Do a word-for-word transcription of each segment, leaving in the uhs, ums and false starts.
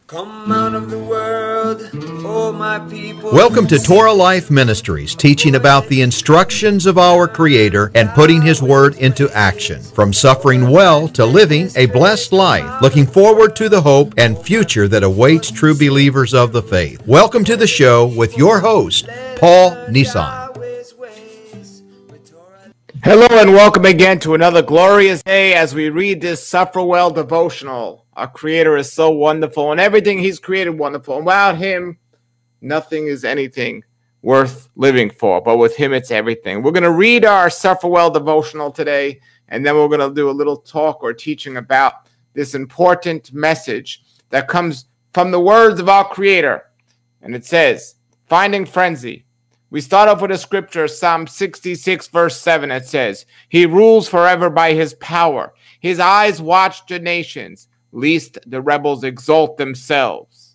Come out of the world, oh my people. Welcome to Torah Life Ministries, teaching about the instructions of our Creator and putting His Word into action. From suffering well to living a blessed life, looking forward to the hope and future that awaits true believers of the faith. Welcome to the show with your host, Paul Nissan. Hello and welcome again to another glorious day as we read this Suffer Well devotional. Our Creator is so wonderful and everything He's created wonderful. And without Him, nothing is anything worth living for. But with Him, it's everything. We're going to read our Suffer Well devotional today, and then we're going to do a little talk or teaching about this important message that comes from the words of our Creator. And it says, Finding Frenzy. We start off with a scripture, Psalm sixty-six, verse seven. It says, He rules forever by His power. His eyes watch the nations, lest the rebels exalt themselves.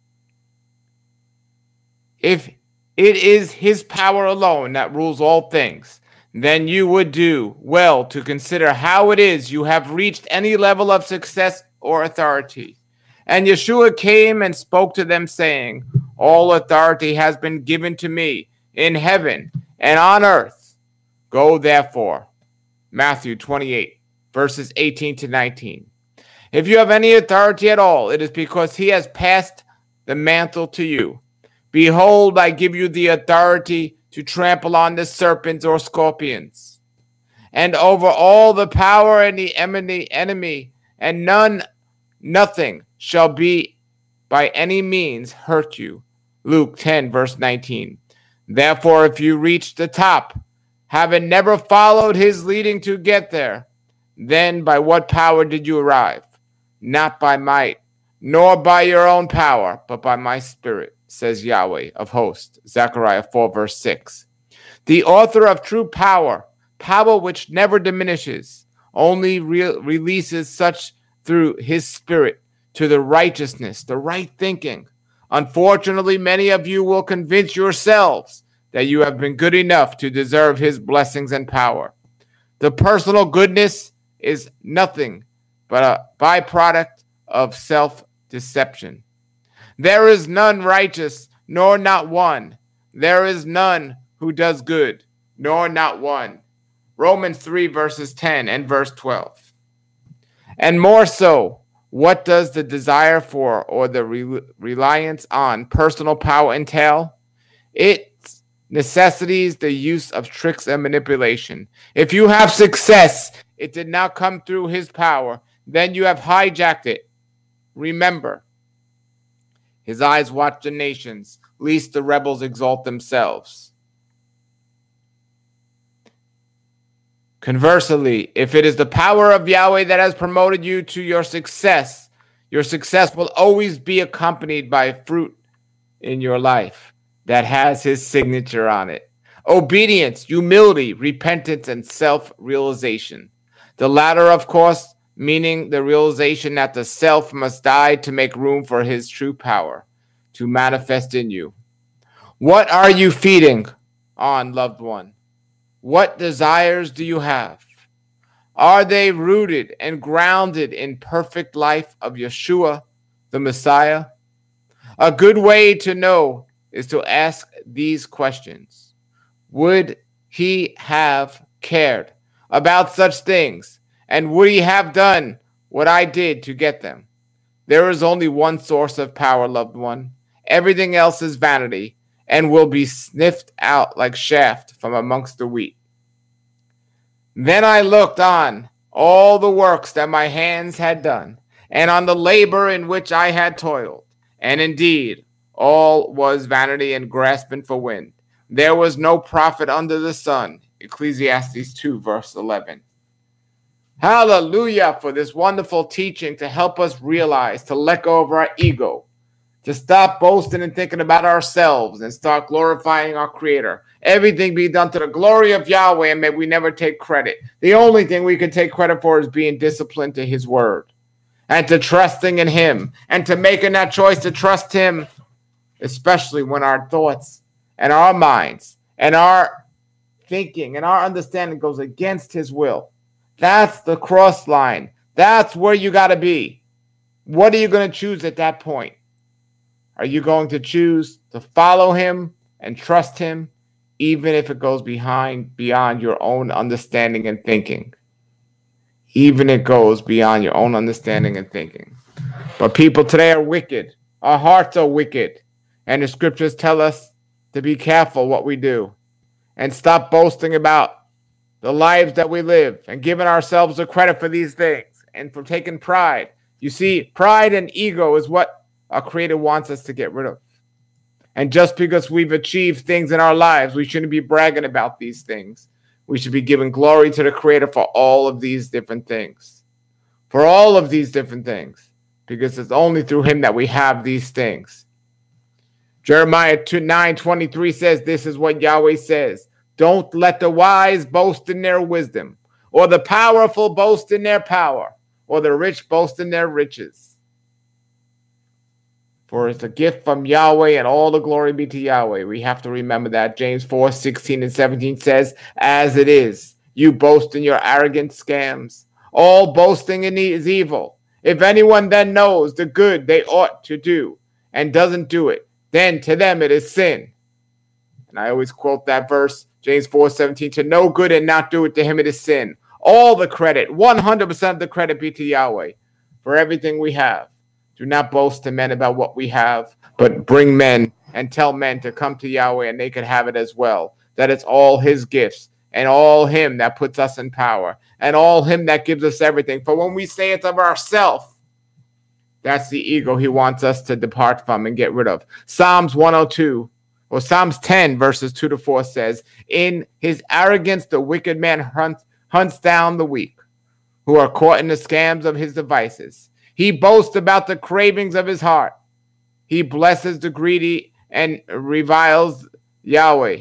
If it is His power alone that rules all things, then you would do well to consider how it is you have reached any level of success or authority. And Yeshua came and spoke to them, saying, All authority has been given to me in heaven and on earth. Go therefore. Matthew twenty-eight, verses eighteen to nineteen. If you have any authority at all, it is because He has passed the mantle to you. Behold, I give you the authority to trample on the serpents or scorpions, and over all the power and the enemy, and none, nothing shall be by any means hurt you. Luke ten, verse nineteen. Therefore, if you reach the top, having never followed His leading to get there, then by what power did you arrive? Not by might, nor by your own power, but by my Spirit, says Yahweh of hosts. Zechariah four, verse six. The author of true power, power which never diminishes, only re- releases such through His Spirit to the righteousness, the right thinking. Unfortunately, many of you will convince yourselves that you have been good enough to deserve His blessings and power. The personal goodness is nothing but a byproduct of self-deception. There is none righteous, nor not one. There is none who does good, nor not one. Romans three, verses ten and verse twelve. And more so, what does the desire for or the re- reliance on personal power entail? It necessitates the use of tricks and manipulation. If you have success, it did not come through His power, then you have hijacked it. Remember, His eyes watch the nations, lest the rebels exalt themselves. Conversely, if it is the power of Yahweh that has promoted you to your success, your success will always be accompanied by fruit in your life that has His signature on it. Obedience, humility, repentance, and self-realization. The latter, of course, meaning the realization that the self must die to make room for His true power to manifest in you. What are you feeding on, loved one? What desires do you have? Are they rooted and grounded in perfect life of Yeshua, the Messiah? A good way to know is to ask these questions. Would He have cared about such things? And would He have done what I did to get them? There is only one source of power, loved one. Everything else is vanity and will be sniffed out like chaff from amongst the wheat. Then I looked on all the works that my hands had done, and on the labor in which I had toiled. And indeed, all was vanity and grasping for wind. There was no profit under the sun. Ecclesiastes two, verse eleven. Hallelujah for this wonderful teaching to help us realize, to let go of our ego, to stop boasting and thinking about ourselves and start glorifying our Creator. Everything be done to the glory of Yahweh, and may we never take credit. The only thing we can take credit for is being disciplined to His word and to trusting in Him and to making that choice to trust Him, especially when our thoughts and our minds and our thinking and our understanding goes against His will. That's the cross line. That's where you got to be. What are you going to choose at that point? Are you going to choose to follow him and trust him, even if it goes behind beyond your own understanding and thinking? Even it goes beyond your own understanding and thinking. But people today are wicked. Our hearts are wicked. And the scriptures tell us to be careful what we do and stop boasting about the lives that we live and giving ourselves the credit for these things and for taking pride. You see, pride and ego is what our Creator wants us to get rid of. And just because we've achieved things in our lives, we shouldn't be bragging about these things. We should be giving glory to the Creator for all of these different things. For all of these different things. Because it's only through him that we have these things. Jeremiah nine twenty-three says, this is what Yahweh says. Don't let the wise boast in their wisdom, or the powerful boast in their power, or the rich boast in their riches. For it's a gift from Yahweh, and all the glory be to Yahweh. We have to remember that. James four sixteen and seventeen says, as it is, you boast in your arrogant scams. All boasting is evil. If anyone then knows the good they ought to do and doesn't do it, then to them it is sin. And I always quote that verse, James four seventeen, to know good and not do it, to him it is sin. All the credit, one hundred percent of the credit be to Yahweh for everything we have. Do not boast to men about what we have, but bring men and tell men to come to Yahweh and they can have it as well. That it's all his gifts and all him that puts us in power and all him that gives us everything. For when we say it's of ourselves, that's the ego he wants us to depart from and get rid of. Psalms one oh two, or Psalms ten, verses two to four says, in his arrogance, the wicked man hunts, hunts down the weak, who are caught in the scams of his devices. He boasts about the cravings of his heart. He blesses the greedy and reviles Yahweh.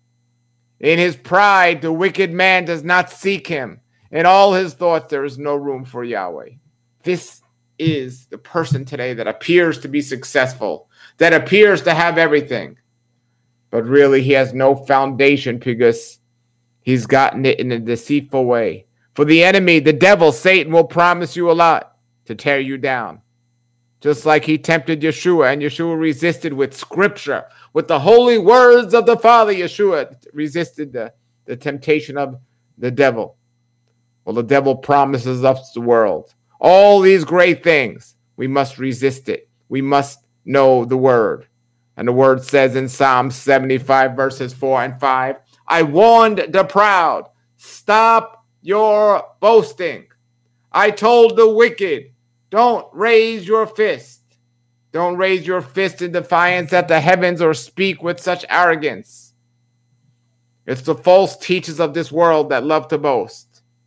In his pride, the wicked man does not seek him. In all his thoughts, there is no room for Yahweh. This is the person today that appears to be successful, that appears to have everything, but really he has no foundation because he's gotten it in a deceitful way. For the enemy, the devil, Satan, will promise you a lot to tear you down. Just like he tempted Yeshua, and Yeshua resisted with scripture, with the holy words of the Father. Yeshua resisted the, the temptation of the devil. Well, the devil promises us the world. All these great things, we must resist it. We must know the word. And the word says in Psalm seventy-five, verses four and five, I warned the proud, stop your boasting. I told the wicked, don't raise your fist. Don't raise your fist in defiance at the heavens or speak with such arrogance. It's the false teachers of this world that love to boast.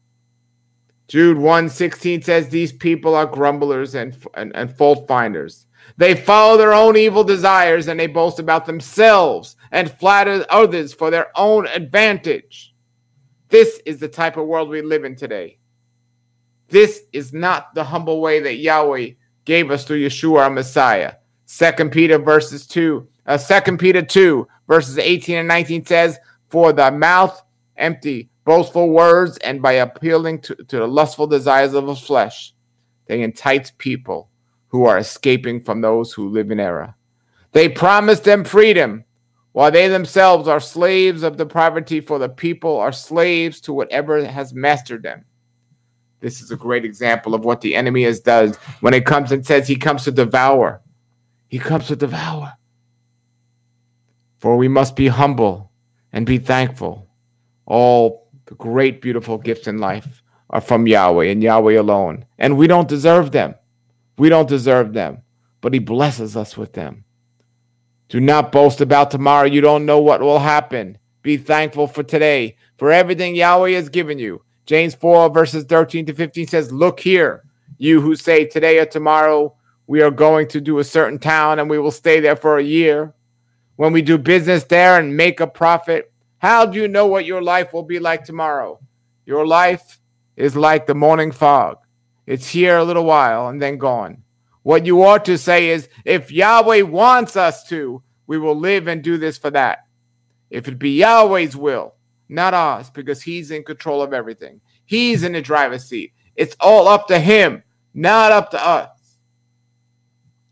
Jude one sixteen says these people are grumblers and, and, and fault finders. They follow their own evil desires and they boast about themselves and flatter others for their own advantage. This is the type of world we live in today. This is not the humble way that Yahweh gave us through Yeshua our Messiah. Second Peter verses two, uh, Second Peter two verses eighteen and nineteen says, for the mouth empty boastful words, and by appealing to, to the lustful desires of the flesh, they entice people who are escaping from those who live in error. They promise them freedom, while they themselves are slaves of the poverty, for the people are slaves to whatever has mastered them. This is a great example of what the enemy has done when it comes and says he comes to devour. He comes to devour. For we must be humble and be thankful. All the great, beautiful gifts in life are from Yahweh and Yahweh alone. And we don't deserve them. We don't deserve them. But he blesses us with them. Do not boast about tomorrow. You don't know what will happen. Be thankful for today, for everything Yahweh has given you. James four, verses thirteen to fifteen says, look here, you who say today or tomorrow we are going to do a certain town and we will stay there for a year. When we do business there and make a profit, how do you know what your life will be like tomorrow? Your life is like the morning fog. It's here a little while and then gone. What you ought to say is, if Yahweh wants us to, we will live and do this for that. If it be Yahweh's will, not ours, because he's in control of everything. He's in the driver's seat. It's all up to him, not up to us.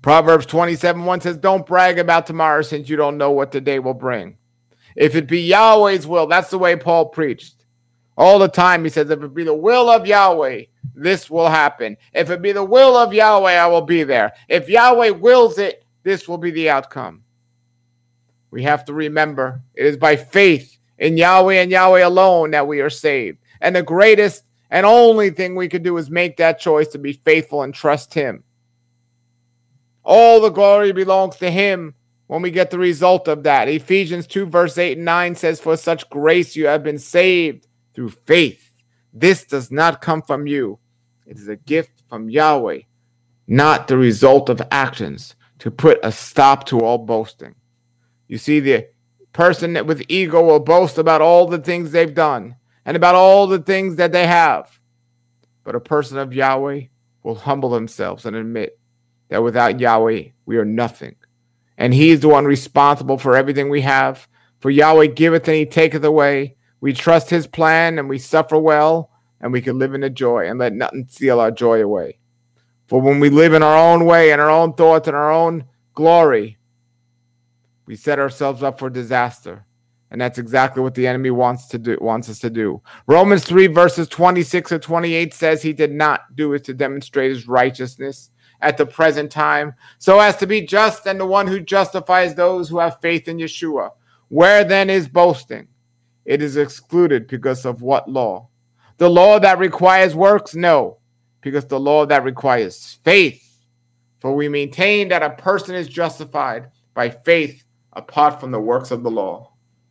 Proverbs twenty-seven one says, don't brag about tomorrow since you don't know what the day will bring. If it be Yahweh's will, that's the way Paul preached. All the time he says, if it be the will of Yahweh, this will happen. If it be the will of Yahweh, I will be there. If Yahweh wills it, this will be the outcome. We have to remember, it is by faith in Yahweh and Yahweh alone that we are saved. And the greatest and only thing we can do is make that choice to be faithful and trust him. All the glory belongs to him when we get the result of that. Ephesians two verse eight and nine says, for such grace you have been saved through faith. This does not come from you. It is a gift from Yahweh, not the result of actions, to put a stop to all boasting. You see, the person that with ego will boast about all the things they've done and about all the things that they have. But a person of Yahweh will humble themselves and admit that without Yahweh, we are nothing. And he is the one responsible for everything we have. For Yahweh giveth and he taketh away. We trust his plan and we suffer well, and we can live in the joy and let nothing steal our joy away. For when we live in our own way and our own thoughts and our own glory, we set ourselves up for disaster. And that's exactly what the enemy wants to do, wants us to do. Romans three verses twenty-six and twenty-eight says he did not do it to demonstrate his righteousness at the present time, so as to be just and the one who justifies those who have faith in Yeshua. Where then is boasting? It is excluded because of what law? The law that requires works? No, because the law that requires faith. For we maintain that a person is justified by faith apart from the works of the law.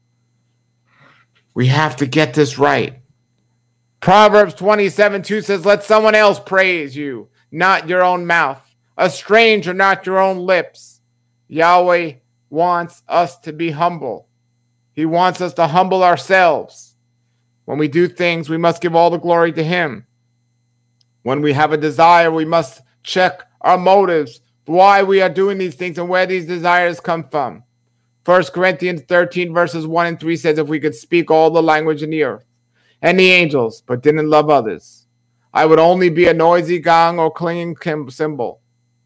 We have to get this right. Proverbs twenty-seven two says, let someone else praise you, not your own mouth. A stranger, not your own lips. Yahweh wants us to be humble. He wants us to humble ourselves. When we do things, we must give all the glory to him. When we have a desire, we must check our motives, why we are doing these things and where these desires come from. First Corinthians thirteen verses one and three says, if we could speak all the language in the earth and the angels, but didn't love others, I would only be a noisy gong or clinging cymbal.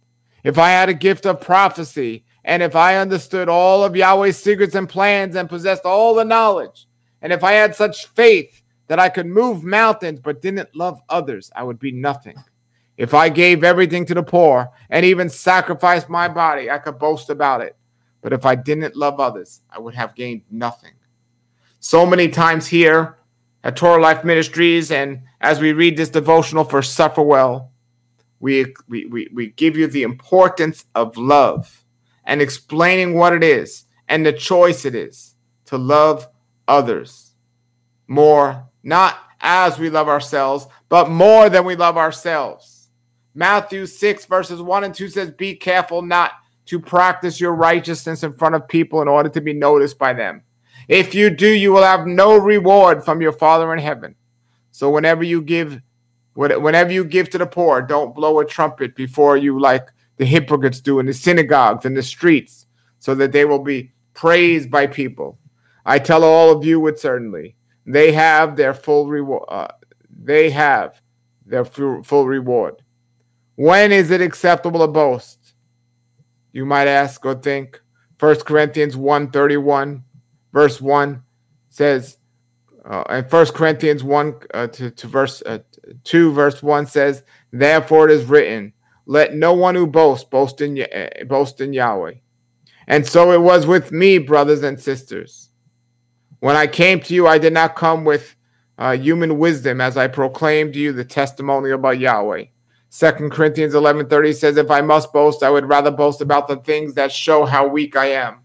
If I had a gift of prophecy, and if I understood all of Yahweh's secrets and plans and possessed all the knowledge, and if I had such faith that I could move mountains but didn't love others, I would be nothing. If I gave everything to the poor and even sacrificed my body, I could boast about it. But if I didn't love others, I would have gained nothing. So many times here at Torah Life Ministries, and as we read this devotional for Suffer Well, we, we, we, we give you the importance of love and explaining what it is and the choice it is to love others more, not as we love ourselves, but more than we love ourselves. Matthew six verses one and two says, be careful not to practice your righteousness in front of people in order to be noticed by them. If you do, you will have no reward from your Father in heaven. So whenever you give, whenever you give to the poor, don't blow a trumpet before you like the hypocrites do in the synagogues and the streets, so that they will be praised by people. I tell all of you with certainty, they have their full reward. Uh, they have their full, full reward. When is it acceptable to boast? You might ask or think. First Corinthians one thirty-one, verse one says, uh, and First Corinthians one uh, to, to verse uh, two, verse one says, therefore it is written, let no one who boasts boast in, uh, boast in Yahweh. And so it was with me, brothers and sisters. When I came to you, I did not come with uh, human wisdom as I proclaimed to you the testimony about Yahweh. Second Corinthians eleven thirty says, if I must boast, I would rather boast about the things that show how weak I am.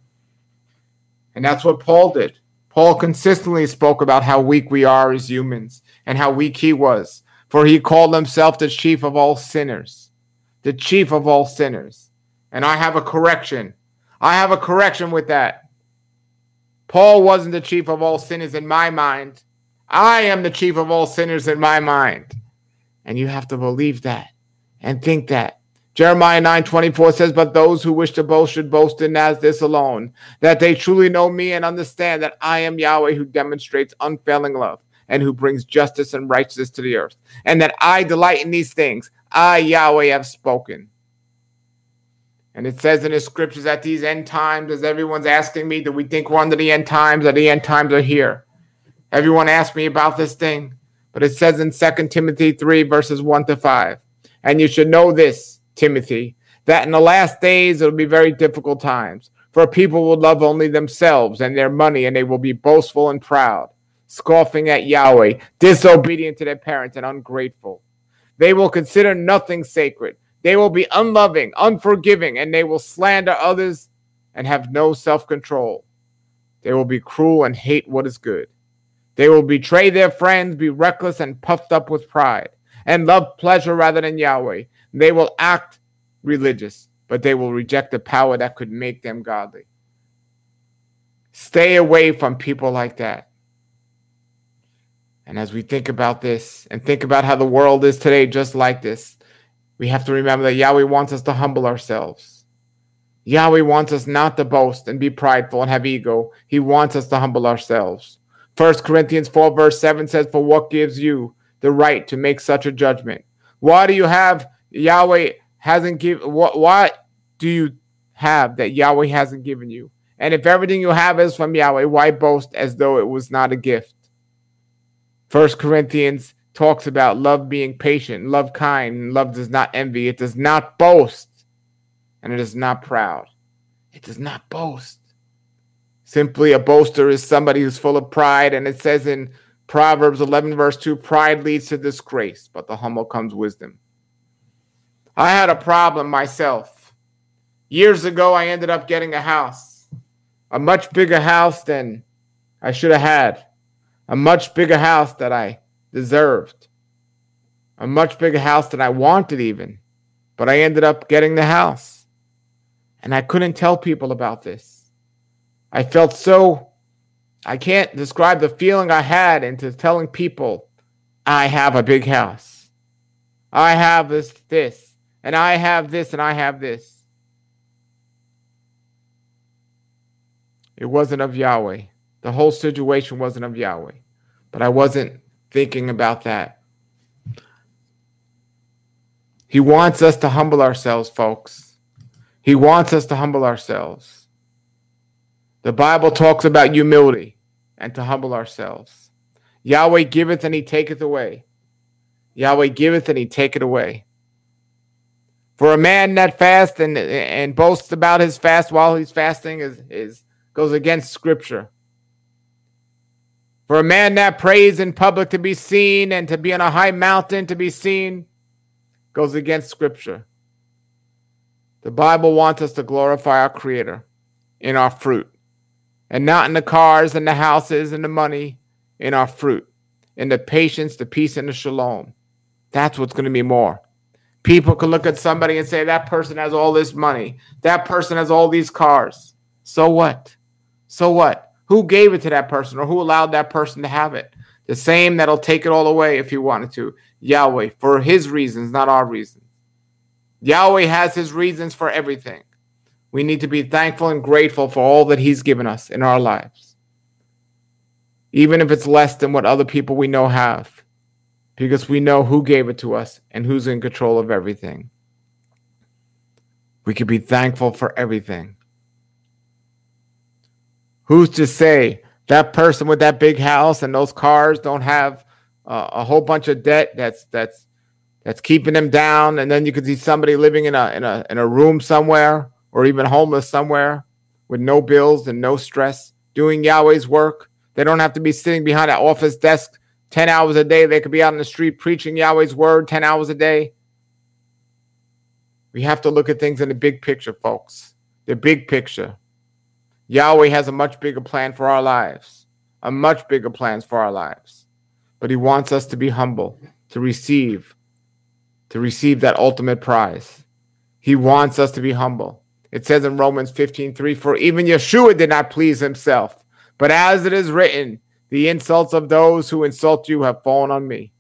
And that's what Paul did. Paul consistently spoke about how weak we are as humans and how weak he was. For he called himself the chief of all sinners. The chief of all sinners. And I have a correction. I have a correction with that. Paul wasn't the chief of all sinners in my mind. I am the chief of all sinners in my mind. And you have to believe that and think that. Jeremiah nine twenty-four says, but those who wish to boast should boast in as this alone, that they truly know me and understand that I am Yahweh who demonstrates unfailing love and who brings justice and righteousness to the earth, and that I delight in these things. I, Yahweh, have spoken. And it says in the scriptures at these end times, as everyone's asking me, do we think we're under the end times or the end times are here? Everyone asked me about this thing. But it says in Second Timothy three, verses one to five, and you should know this, Timothy, that in the last days it will be very difficult times. For people will love only themselves and their money, and they will be boastful and proud, scoffing at Yahweh, disobedient to their parents, and ungrateful. They will consider nothing sacred. They will be unloving, unforgiving, and they will slander others and have no self-control. They will be cruel and hate what is good. They will betray their friends, be reckless and puffed up with pride, and love pleasure rather than Yahweh. They will act religious, but they will reject the power that could make them godly. Stay away from people like that. And as we think about this and think about how the world is today just like this, we have to remember that Yahweh wants us to humble ourselves. Yahweh wants us not to boast and be prideful and have ego. He wants us to humble ourselves. First Corinthians four verse seven says, for what gives you the right to make such a judgment? Why do you have Yahweh hasn't given, what, what do you have that Yahweh hasn't given you? And if everything you have is from Yahweh, why boast as though it was not a gift? First Corinthians talks about love being patient, love kind, and love does not envy. It does not boast, and it is not proud. It does not boast. Simply a boaster is somebody who's full of pride, and it says in Proverbs eleven verse two, pride leads to disgrace, but the humble comes wisdom. I had a problem myself. Years ago, I ended up getting a house, a much bigger house than I should have had, a much bigger house that I deserved, a much bigger house than I wanted even, but I ended up getting the house, and I couldn't tell people about this. I felt so, I can't describe the feeling I had into telling people, I have a big house, I have this, this, and I have this, and I have this. It wasn't of Yahweh. The whole situation wasn't of Yahweh, but I wasn't thinking about that. He wants us to humble ourselves, folks. He wants us to humble ourselves. The Bible talks about humility and to humble ourselves. Yahweh giveth and he taketh away. Yahweh giveth and he taketh away. For a man that fasts and, and boasts about his fast while he's fasting is, is goes against Scripture. For a man that prays in public to be seen and to be on a high mountain to be seen goes against Scripture. The Bible wants us to glorify our Creator in our fruit, and not in the cars and the houses and the money, in our fruit, in the patience, the peace, and the shalom. That's what's going to be more. People can look at somebody and say, that person has all this money. That person has all these cars. So what? So what? Who gave it to that person, or who allowed that person to have it? The same that'll take it all away if he wanted to. Yahweh, for his reasons, not our reasons. Yahweh has his reasons for everything. We need to be thankful and grateful for all that he's given us in our lives, even if it's less than what other people we know have, because we know who gave it to us and who's in control of everything. We can be thankful for everything. Who's to say that person with that big house and those cars don't have uh, a whole bunch of debt that's that's that's keeping them down? And then you could see somebody living in a in a in a room somewhere, or even homeless somewhere with no bills and no stress, doing Yahweh's work. They don't have to be sitting behind an office desk ten hours a day. They could be out in the street preaching Yahweh's word ten hours a day. We have to look at things in the big picture, folks. The big picture. Yahweh has a much bigger plan for our lives, a much bigger plans for our lives. But he wants us to be humble, to receive, to receive that ultimate prize. He wants us to be humble. It says in Romans fifteen three, for even Yeshua did not please himself, but as it is written, the insults of those who insult you have fallen on me.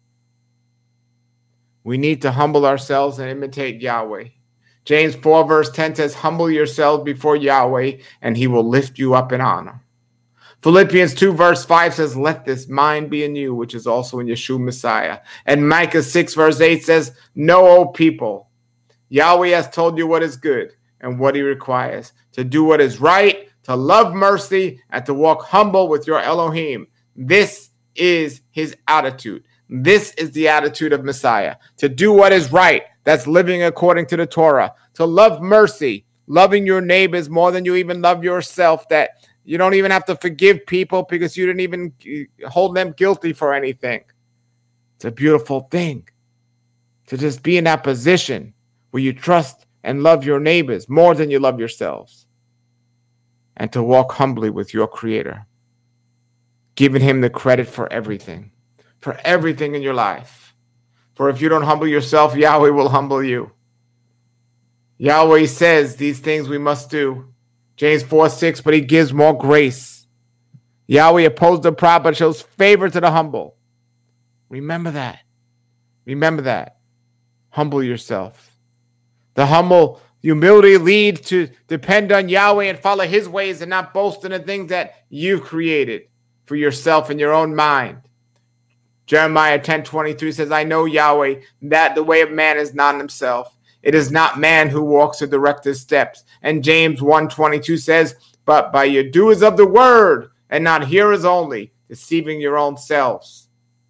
We need to humble ourselves and imitate Yahweh. James four verse ten says, humble yourselves before Yahweh, and he will lift you up in honor. Philippians two verse five says, let this mind be in you, which is also in Yeshua Messiah. And Micah six verse eight says, know, O people, Yahweh has told you what is good, and what he requires, to do what is right, to love mercy, and to walk humble with your Elohim. This is his attitude. This is the attitude of Messiah, to do what is right. That's living according to the Torah, to love mercy, loving your neighbors more than you even love yourself, that you don't even have to forgive people because you didn't even hold them guilty for anything. It's a beautiful thing to just be in that position where you trust and love your neighbors more than you love yourselves, and to walk humbly with your Creator, giving him the credit for everything, for everything in your life. For if you don't humble yourself, Yahweh will humble you. Yahweh says these things we must do. James four six, but he gives more grace. Yahweh opposed the proud, but shows favor to the humble. Remember that. Remember that. Humble yourself. The humble humility leads to depend on Yahweh and follow his ways and not boast in the things that you created for yourself in your own mind. Jeremiah ten twenty-three says, I know, Yahweh, that the way of man is not in himself. It is not man who walks to direct his steps. And James one twenty-two says, but by your doers of the word and not hearers only, deceiving your own selves.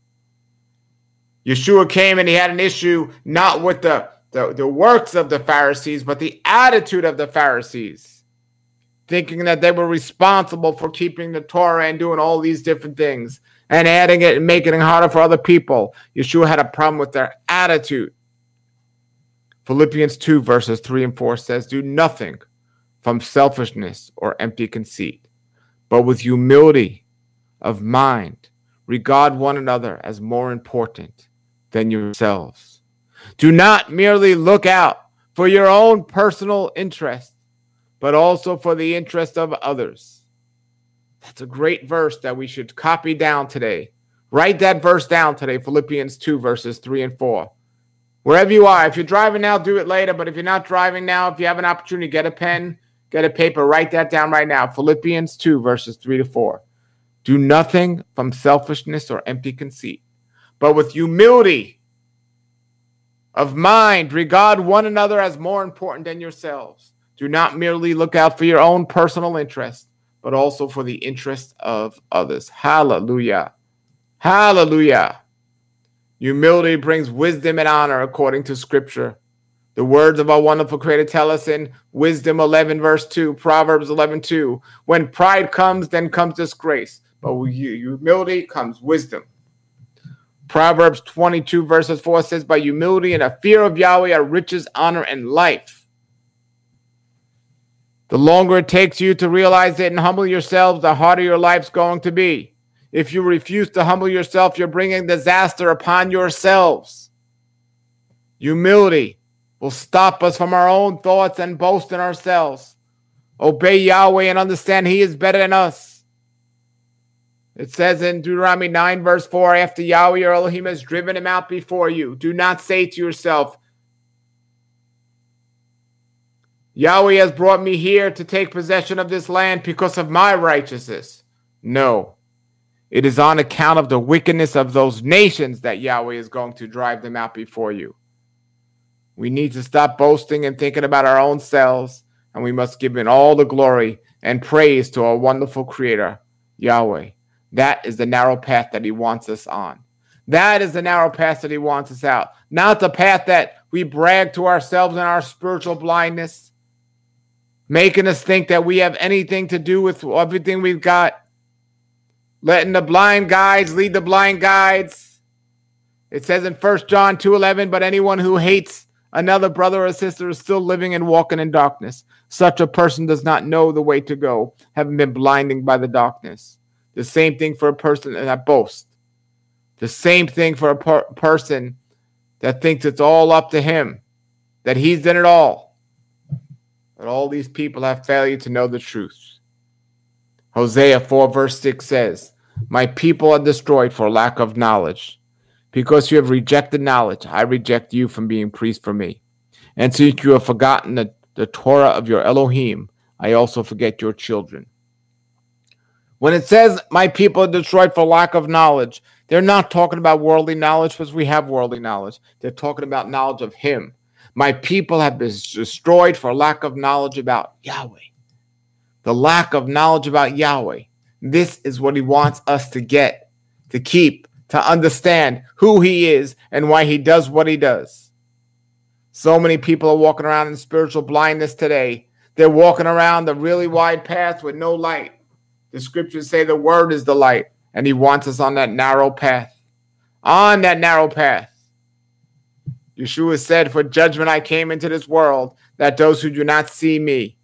Yeshua came and he had an issue not with the, the, the works of the Pharisees, but the attitude of the Pharisees, thinking that they were responsible for keeping the Torah and doing all these different things and adding it and making it harder for other people. Yeshua had a problem with their attitude. Philippians two verses three and four says, do nothing from selfishness or empty conceit, but with humility of mind, regard one another as more important than yourselves. Do not merely look out for your own personal interest, but also for the interest of others. That's a great verse that we should copy down today. Write that verse down today, Philippians two verses three and four. Wherever you are, if you're driving now, do it later. But if you're not driving now, if you have an opportunity, get a pen, get a paper, write that down right now. Philippians two, verses three to four. Do nothing from selfishness or empty conceit, but with humility of mind, regard one another as more important than yourselves. Do not merely look out for your own personal interest, but also for the interest of others. Hallelujah. Hallelujah. Humility brings wisdom and honor according to Scripture. The words of our wonderful Creator tell us in Wisdom eleven, verse two, Proverbs eleven, two. When pride comes, then comes disgrace, but with humility comes wisdom. Proverbs twenty-two, verses four says, by humility and a fear of Yahweh are riches, honor, and life. The longer it takes you to realize it and humble yourselves, the harder your life's going to be. If you refuse to humble yourself, you're bringing disaster upon yourselves. Humility will stop us from our own thoughts and boast in ourselves. Obey Yahweh and understand he is better than us. It says in Deuteronomy nine, verse four, after Yahweh your Elohim has driven him out before you, do not say to yourself, Yahweh has brought me here to take possession of this land because of my righteousness. No. It is on account of the wickedness of those nations that Yahweh is going to drive them out before you. We need to stop boasting and thinking about our own selves, and we must give in all the glory and praise to our wonderful Creator, Yahweh. That is the narrow path that he wants us on. That is the narrow path that he wants us out. Not the path that we brag to ourselves in our spiritual blindness, making us think that we have anything to do with everything we've got. Letting the blind guides lead the blind guides. It says in First John two eleven, but anyone who hates another brother or sister is still living and walking in darkness. Such a person does not know the way to go, having been blinded by the darkness. The same thing for a person that boasts. The same thing for a per- person that thinks it's all up to him, that he's done it all. But all these people have failure to know the truth. Hosea four, verse six says, my people are destroyed for lack of knowledge. Because you have rejected knowledge, I reject you from being priest for me. And since you have forgotten the, the Torah of your Elohim, I also forget your children. When it says, my people are destroyed for lack of knowledge, they're not talking about worldly knowledge because we have worldly knowledge. They're talking about knowledge of him. My people have been destroyed for lack of knowledge about Yahweh. The lack of knowledge about Yahweh. This is what he wants us to get, to keep, to understand who he is and why he does what he does. So many people are walking around in spiritual blindness today. They're walking around the really wide path with no light. The scriptures say the word is the light, and he wants us on that narrow path. On that narrow path. Yeshua said, for judgment I came into this world, that those who do not see me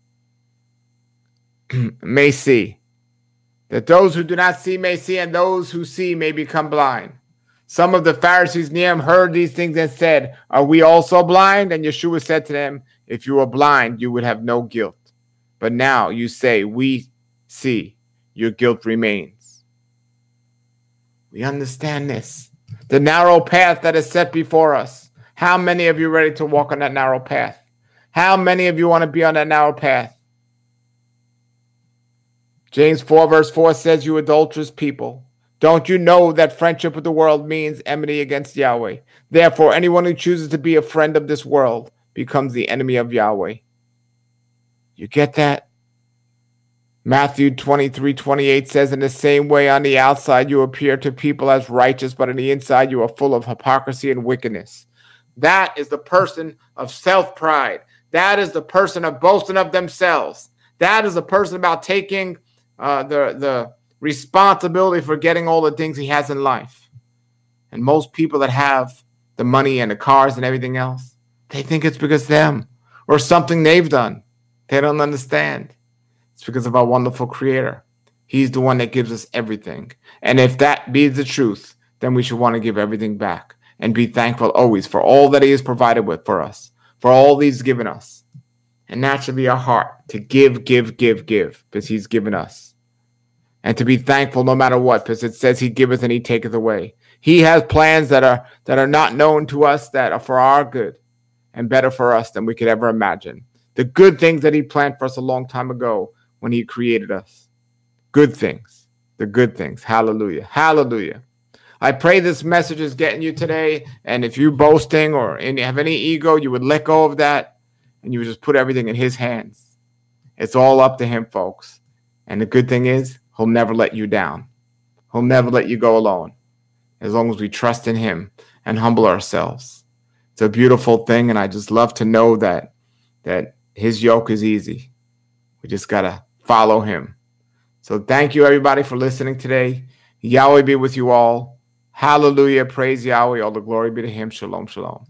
may see. That those who do not see may see, and those who see may become blind. Some of the Pharisees near him heard these things and said, are we also blind? And Yeshua said to them, if you were blind, you would have no guilt. But now you say, we see, your guilt remains. We understand this. The narrow path that is set before us. How many of you are ready to walk on that narrow path? How many of you want to be on that narrow path? James four verse four says, you adulterous people, don't you know that friendship with the world means enmity against Yahweh? Therefore, anyone who chooses to be a friend of this world becomes the enemy of Yahweh. You get that? Matthew twenty-three twenty-eight says, in the same way on the outside you appear to people as righteous, but on the inside you are full of hypocrisy and wickedness. That is the person of self-pride. That is the person of boasting of themselves. That is the person about taking uh, the, the responsibility for getting all the things he has in life. And most people that have the money and the cars and everything else, they think it's because of them or something they've done. They don't understand. It's because of our wonderful Creator. He's the one that gives us everything. And if that be the truth, then we should want to give everything back and be thankful always for all that he has provided with for us, for all he's given us. And naturally our heart to give, give, give, give, because he's given us. And to be thankful no matter what, because it says he giveth and he taketh away. He has plans that are that are not known to us, that are for our good and better for us than we could ever imagine. The good things that he planned for us a long time ago when he created us. Good things. The good things. Hallelujah. Hallelujah. I pray this message is getting you today. And if you're boasting or any, have any ego, you would let go of that and you would just put everything in his hands. It's all up to him, folks. And the good thing is, he'll never let you down. He'll never let you go alone. As long as we trust in him and humble ourselves. It's a beautiful thing. And I just love to know that, that his yoke is easy. We just got to follow him. So thank you, everybody, for listening today. Yahweh be with you all. Hallelujah. Praise Yahweh. All the glory be to him. Shalom, shalom.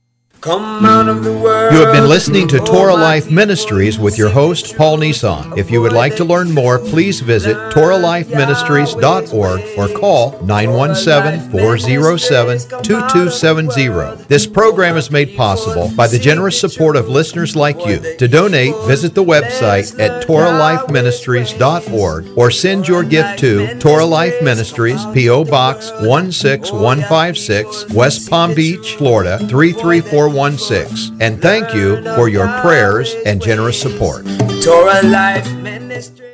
Come out of the world. You have been listening to Torah Life Ministries with your host, Paul Nissan. If you would like to learn more, please visit Torah Life Ministries dot org or call nine one seven, four zero seven, two two seven zero. This program is made possible by the generous support of listeners like you. To donate, visit the website at Torah Life Ministries dot org or send your gift to Torah Life Ministries, P O Box one six one five six, West Palm Beach, Florida three three four one six. And thank you for your prayers and generous support. Torah Life Ministry.